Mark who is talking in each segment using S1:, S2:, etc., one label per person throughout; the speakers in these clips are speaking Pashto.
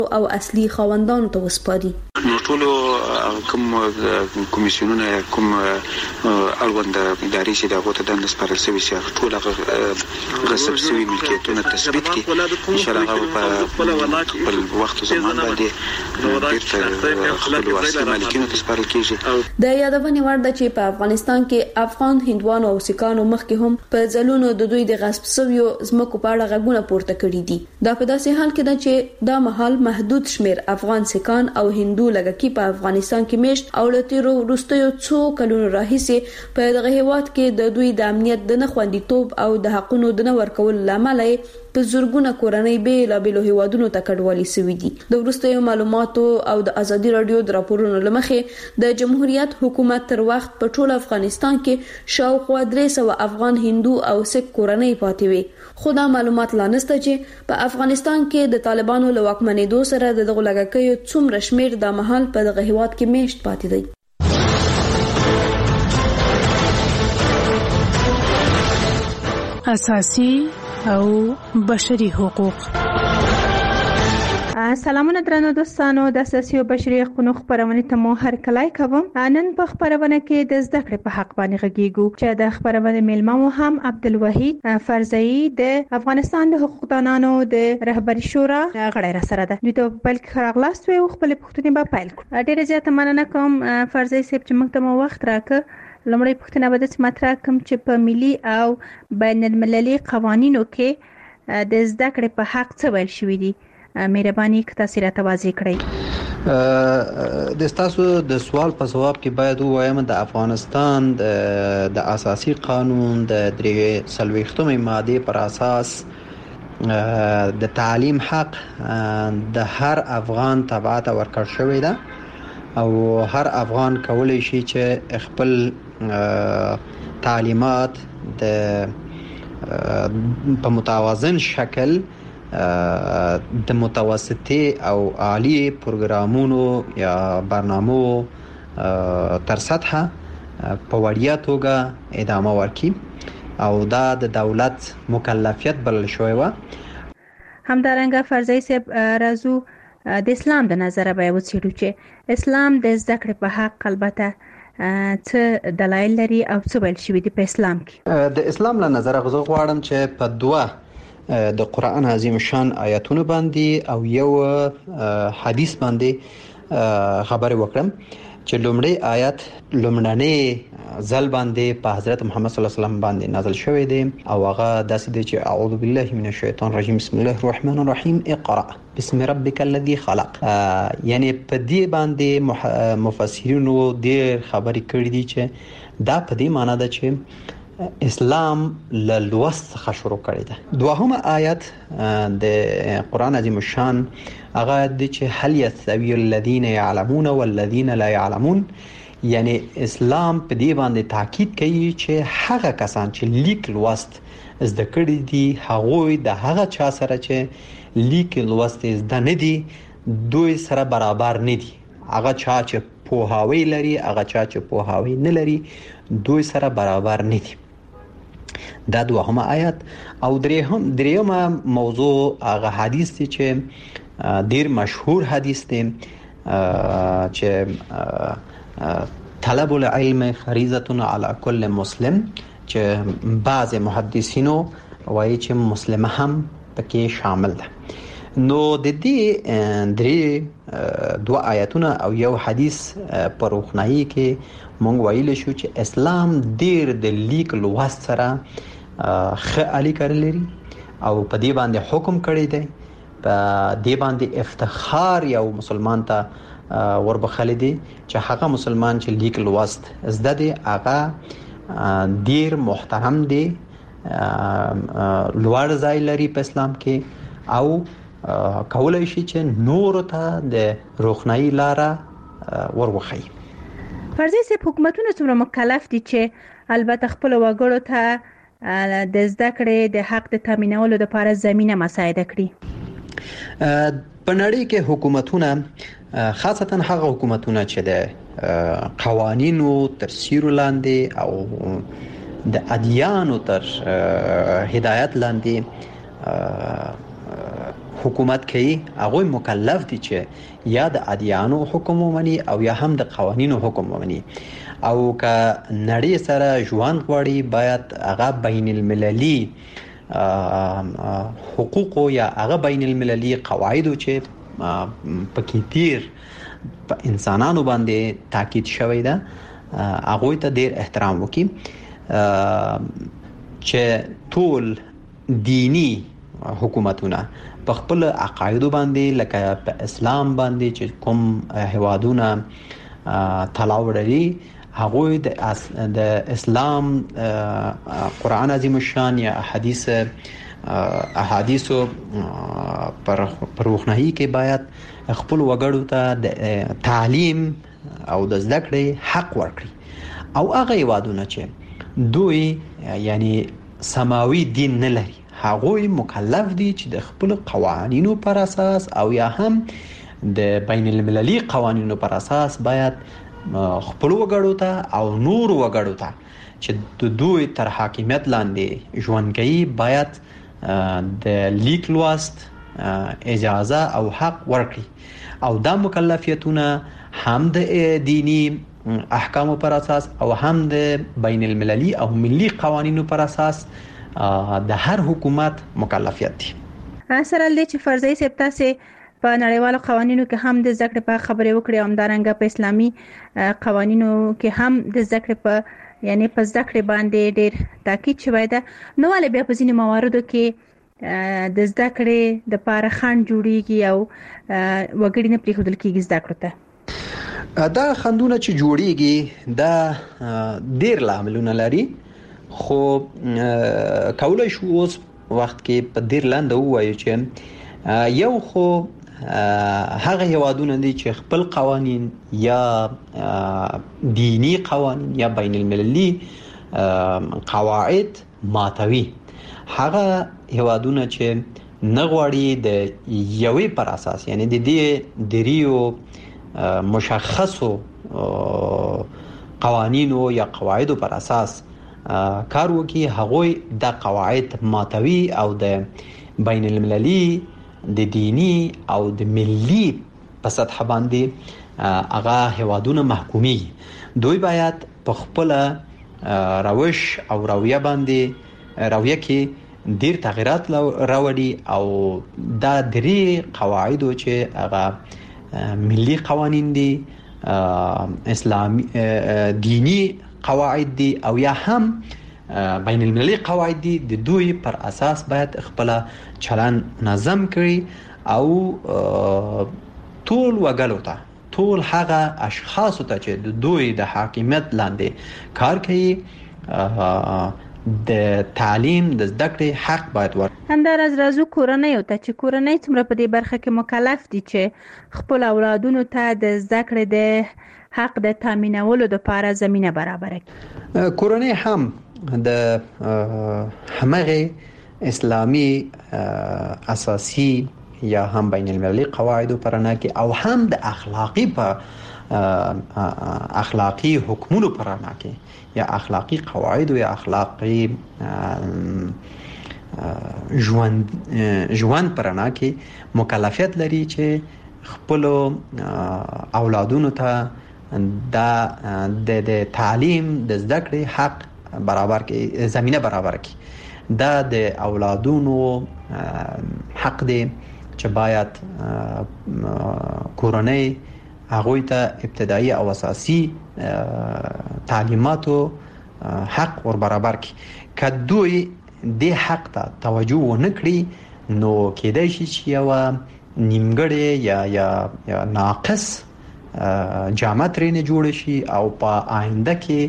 S1: او اصلي خاوندانو ته وسپاري.
S2: ټول کوم کمیسیونونه کوم اړوند ادارې چې دغه ته د سپارل شوی چې ټول غصب شوی ملکیتونه تثبیت کړي ان شاء الله په وخت زمان باندې بیرته خپل اصلي مالکینو ته سپارل کیږي.
S1: د یادونې وړ ده چې په افغانستان کې افغان هندوانو او سیکانو مخکې هم په ځلونو د دوی د غصب شویو ځمکو په اړه غږونه پورته کړي دي. دا په داسې حال کې ده چې دا مهال محدود شمیر افغان سیکان او هندو لږکی په افغانستان کې میشت او لتیرو وروستیو څو کلونو راهیسې په دغه هیواد کې د دوی د امنیت د نه خوندیتوب او د حقونو د نه ورکول لامل په زورګونه کورنۍ بیلابېلو هیوادونو ته کډوالي سوي دي. د وروستیو معلوماتو او د ازادي رادیو د راپورونو لمخې د جمهوریت حکومت تر وخت په ټول افغانستان کې شاوخوا 300 افغان هندو او سیک کورنۍ پاتې وي. خو دا معلومات لا نشته چې په افغانستان کې د طالبانو له واکمنېدو سره د دغه لږکیو څومره شمیر د مهال په دغه هیواد کې میشت پاتې دی.
S3: اساسي او بشري حقوق.
S4: سلامونه درنو دوستانو، د اساسي او بشري حقوقو خبرونه ته مو هر کله کوم. نن په خبرونه کې د زده کړې په حق باندې غږیږو چې د خبرونه میلمه مو هم عبدالوحید فرزئی د افغانستان د حقوقدانانو د رهبری شورا غړی را سره ده. دوی ته بل خراغلاست وي خپل پوښتنې به پیل کړو. ډیره زیاته مننه کوم فرزئی صاحب چې موږ ته مو وخت راکړ. لمړی پوښتنه به د مطرح کوم چې په ملي او بین المللي قوانینو کې د زده کړې په حق څه ویل شوی دي. مهرباني که تاسو راته واضح کړئ.
S5: د تاسو د سوال په جواب کې باید وایم د افغانستان د اساسي قانون د 43 ماده پر اساس د تعلیم حق د هر افغان تبعات ورکړ شوی ده او هر افغان کولای شي چې خپل تعلیمات په متوازن شکل د متوسطي او عالی پروګرامونو یا برنامو تر سطحه په وړیا توګه ادامه ورکړي او دا د دولت مکلفیت بلل شوی و.
S4: همدارنګه فرزئی صاحب راځو د اسلام د نظر به وڅېړو چې اسلام د زده کړې په حق البته څه دلایل لري او څه ویل شوی دی په اسلام کې.
S5: د اسلام له نظر غوښتل غواړم چې په دوه د قرآن عظیم شان آیاتونو باندې او یو حدیث باندې خبرې وکړم چې لومړی آیات لومړنی ځل باندې په حضرت محمد صلی الله علیه وسلم باندې نازل شوی دی او هغه داسې دی چې اعوذ بالله من الشیطان الرجیم بسم الله الرحمن الرحیم اقرأ بسم ربک الذی خلق. یعنی په دې باندې مفسرینو ډېر خبرې کړې دي چې دا په دې معنی ده چې اسلام له لوست څخه شروع کړی ده. دوهمه آیت د قرآن عظیم شان هغه د چې هل یستوی الذین یعلمون والذین لا یعلمون، یعنی اسلام په دې باندې تاکید کوي چې هغه کسان چې لیک لوست زده کړی دي هغوی د هغه چا سره چې لیک لوست زده نه دي دوی سره برابر نه دي. هغه چا چې پوهاوی لري هغه چا چې پوهاوی نه لري دوی سره برابر نه دي. دا دوهمه آیت. او دریمه موضوع هغه حدیث دی چې ډیر مشهور حدیث دی چې طلب العلم فریضه علی کل مسلم، چې بعض محدثینو وایي چې مسلمان هم پکې شامل ده. نو د دې درې دوه آیاتونه او یو حدیث پر روښنايي کې مونږ ویل شو چې اسلام ډیر د لیک لوست سره ښه اړیکه لري او په دې باندې حکم کړی دی. په دې باندې افتخار یو مسلمان ته وربخل دي چې هغه مسلمان چې لیک لوست زده دی هغه ډیر محترم دی، لوړ ځای لري په اسلام کې او کولای شي چې نور ته د روښنايي لاره وروخی.
S4: فرضاً چې حکومتونه څومره مکلف دي چې البته خپل وګړو ته د زده کړې د حق د تامینولو لپاره زمينه مساعده کړي.
S5: په نړۍ کې حکومتونه خاصتا هغه حکومتونه چې د قوانینو تر سیوري لاندې او د ادیانو تر هدایت لاندې حکومت کوي هغه مکلف دي چې یا د ادیانو حکم ومني او یا هم د قوانینو حکم ومني او که نړۍ سره ژوند غواړي باید هغه بین المللي حقوق یا هغه بین المللي قواعد چې پکې تیر په انسانانو باندې تاکید شوی ده هغه ته ډیر احترام وکړي چې ټول دینی حکومتونه په خپل عقاید باندې لکه په اسلام باندې چې کوم هوادونه تلاو لري هغه د اسلام قرآن عظیم الشان یا احادیث پر روښنايي کې باید خپل وګړو ته د تعلیم او د زده کړې حق ورکړي او هغه هیوادونه چې دوی یعنی سماوي دین نه لري هغه مکلف دي چې د خپل قوانینو پر اساس او یا هم د بین المللي قوانینو پر اساس باید خپل وګړو ته او نور وګړو ته چې دوی تر حاکمیت لاندې ژوند کوي باید د لیک لوست اجازه او حق ورکړي او دا مکلفیتونه هم د دینی احکام پر اساس او هم د بین المللي او ملي قوانینو پر اساس د هر حکومت مکلفیت دي.
S4: سره لې چې فرضي سپتاسه په نړیوالو قوانینو کې هم د ذکر په خبرې وکړې او همدارنګه په اسلامي قوانینو کې هم د ذکر په یعنی په ذکر باندې ډېر تاکید شوی ده نو ولې بیا په ځینې مواردو کې د ذکر د پاره خنډ جوړیږي او وګړي نه پریښودل کېږي ذکر ته
S5: دا خندونه چې جوړیږي دا ډېر لاملونه لري خو کولای شو اوس وخت کې په ډېر لاندې وایو چې یو خو هغه هیوادونه دي چې خپل قوانین یا دینی قوانین یا بین المللي قواعد ماتوي هغه هیوادونه چې نغواړي د یوې پر اساس یعنی د دې دریو مشخصو قوانینو یا قواعدو پر اساس کار وکړي هغه د قواعد ماتوي او د بین المللي د دینی او د ملي په سطح باندې هغه هوادونه محکومي دوی باید په خپل روش او رویه باندې رویه کې ډیر تغیرات راوړي او دا درې قواعد چې هغه ملي قوانین دي اسلامي دینی قواعد دي او یا هم بین المللي قواعد دي د دوی پر اساس باید خپل چلن نظم کړي او ټول وګړو ته ټول هغه اشخاص ته چې د دوی د حاکمیت لاندې کار کوي د تعلیم د زده کړې حق باید
S4: همداراز راځو کورنۍ ته چې کورنۍ څومره په دې برخه کې مکلف دي چې خپل اولادونو ته د زده کړې د حق د تامینولو لپاره زمينه برابر کړي
S5: کورنۍ هم د همغه اسلامي اساسي یا هم بین المللي قواعد پرنا کې او هم د اخلاقی حکمونو پرنا کې یا اخلاقی قواعد یا اخلاقی ژوند پرنا کې مکلفیت لري چې خپل اولادونو ته د تعلیم د زده کړې حق برابر کې زمينه برابر کې دا د اولادونو حق دی چې باید کورنۍ هغه ته ابتدایي او اساسي تعلیماتو حق ور برابر کی کدوې د حق ته توجه ونکړي نو کېدای شي چې یو نیمګړی یا ناقص جامه ترې جوړ شي او په آینده کې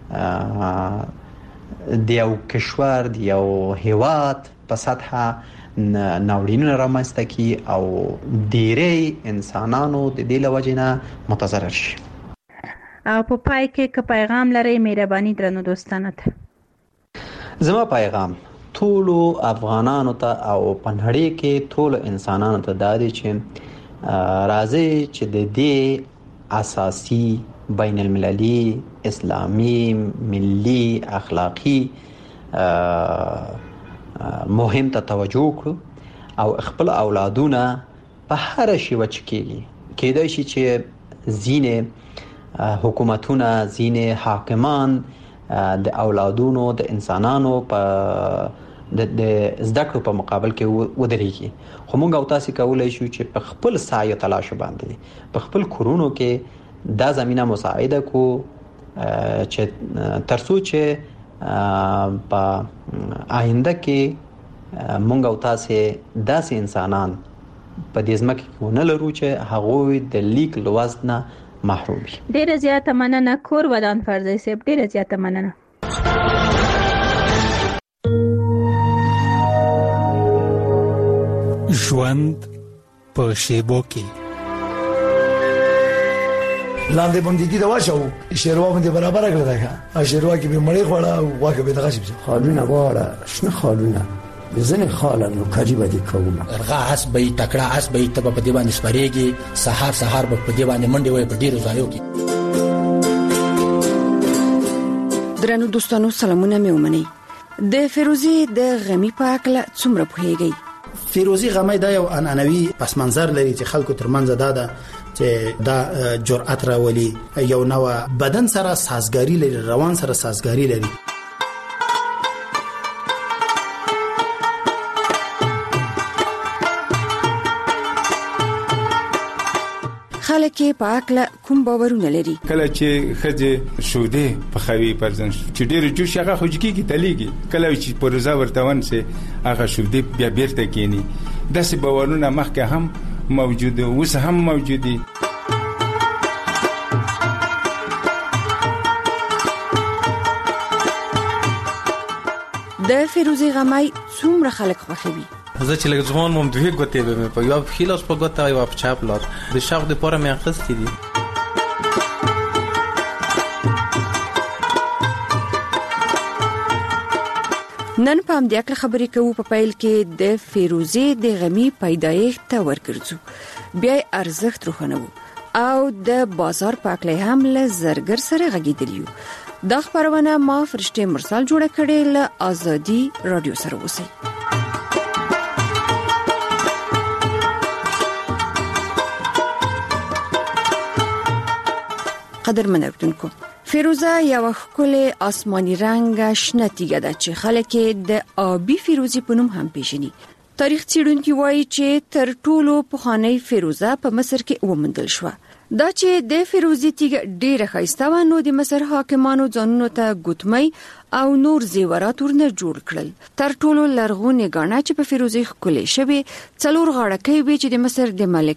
S5: د یو کشور د یو هیواد په سطح ناورینونه رامنځته کی او ډېری انسانانو د دې لوجنه متضرر شي
S4: او په پای کې پیغام لري مهرباني درنو دوستانو ته
S5: زما پیغام ټول افغانانو ته او په نړۍ کې ټول انسانانو ته دا دی چې راځي چې د دې اساسي بین المللي اسلامي ملي اخلاقی مهم ته توجه وکړو او خپل اولادونه په هر شیوه چکیږي. کېدای شي چې ځینې حکومتونه، ځینې حاکمان د اولادونو د انسانانو په د زده کړو په مقابل کې ودرېږي. خو موږ او تاسو کولای شو چې په خپل سعی تلاش باندې په خپل کورونو کې دا زمينه مساعده کو چې ترڅو چې په آینده کې موږ او تاسو داسې انسانان په دې ځمکه کې ونه لرو چې هغوی د لیک لوست نه محروم وي.
S4: ډیره زیاته مننه کور ودان فرزي صاحب، ډیره زیاته مننه.
S6: ژوند په شیبو کې
S7: لاندې باندې دي دا واچو شیروا باندې برابر کړل دا شیروا کې به مړې خوړه او واکه به دغه شي
S8: خالونه واړه شنه خالونه بزنه خالانو قریبه دي کومه
S9: ارغا اس به تکړه اس به تب په دی باندې سپریږي سحر په دی باندې منډي وي په ډیرو ځایو کې.
S10: درنو دوستانو سلامونه مې ومني. د فیروزي د غمی په اکل څومره پوهیږي؟
S9: فیروزي غمی دا یو انانوي پس منظر لري چې خلکو ترمنځ دا چې دا جرأت راولي، یو نو بدن سره سازګاری لري، روان سره سازګاری لري.
S10: خلک په اکل کوم باورونه لري؟
S11: کله چې خځه شوده په خوي پرځن چې ډېر جوش هغه خوځکی کی تلېږي، کله چې پروزا ورتون سي هغه شوده بیا بیرته کینی. داسې باورونه مخکې هم موجود او اوس هم موجودي.
S10: د فیروزي غمی څومره خلک خوښوي؟
S12: زه چې لږ ځوان مم دوی ګوتې به په یو خلاص په ګوته او په چاپ لار د شاو د پوره مې اخستې دي.
S10: نن په همدې اکل خبرې کوو په پیل کې د فیروزي د غمی پیدایښت ته ورګرځو، بیا ارزښت روښانو او د بازار په اکل هم له زرګر سره غږیدلیو. دا خبرونه ما فرشته مرسل جوړه کړې له ازادي رادیو سره وسی. قدرمن اردوونکو، فیروزه یو ښکلی آسماني رنګ شنه تیږه ده چې خلک د آبي فیروزي په نوم هم پیژني. تاریخ څېړونکي وایي چې تر ټولو پخوانۍ فیروزه په مصر کې وموندل شوه. دا چې د فیروزي تیږه ډیره ښایسته و، نو د مصر حاکمانو ځانونو ته ګوتمۍ او نور زیورات ورنه جوړ کړل. تر ټولو لرغونې ګاڼه چې په فیروزي ښکلې شوې 4 غاړکۍ وې چې د مصر د ملک